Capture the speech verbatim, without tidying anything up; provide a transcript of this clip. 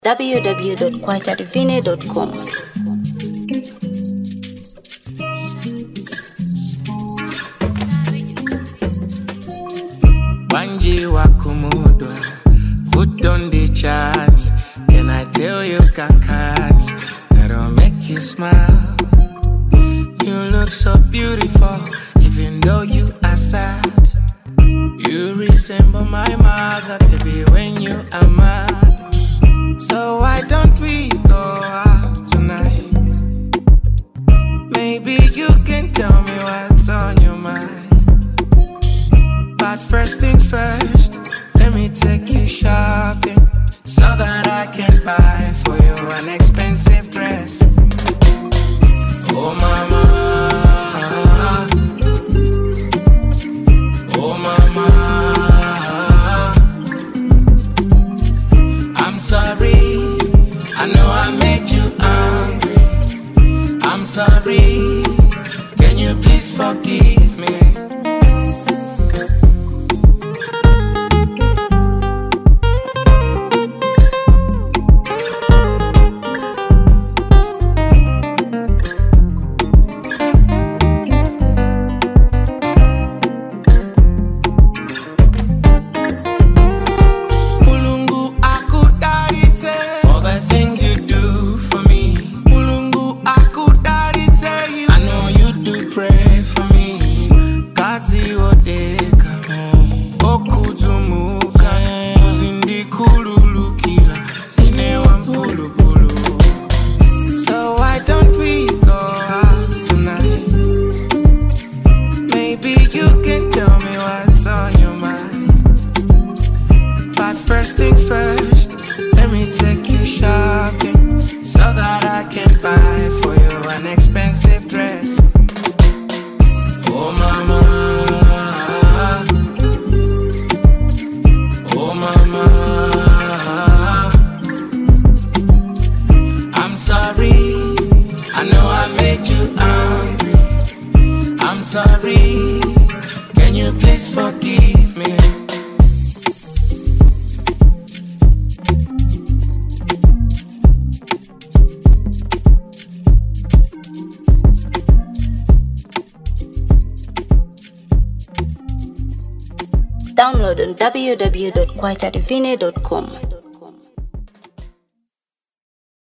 w w w dot kwacha divine dot com. Wanji wakumudwa Vutondi chani. Can I tell you kankani that'll make you smile? You look so beautiful even though you are sad. You resemble my mother, baby, when you are mad. So why don't we go out tonight? Maybe you can tell me what's on your mind. But first things first, let me take you shopping so that I can buy for you an expensive dress. Oh mama, oh mama, I'm sorry, I know I made you angry. I'm sorry, can you please forgive me? Download on w w w dot kwacha divine dot com.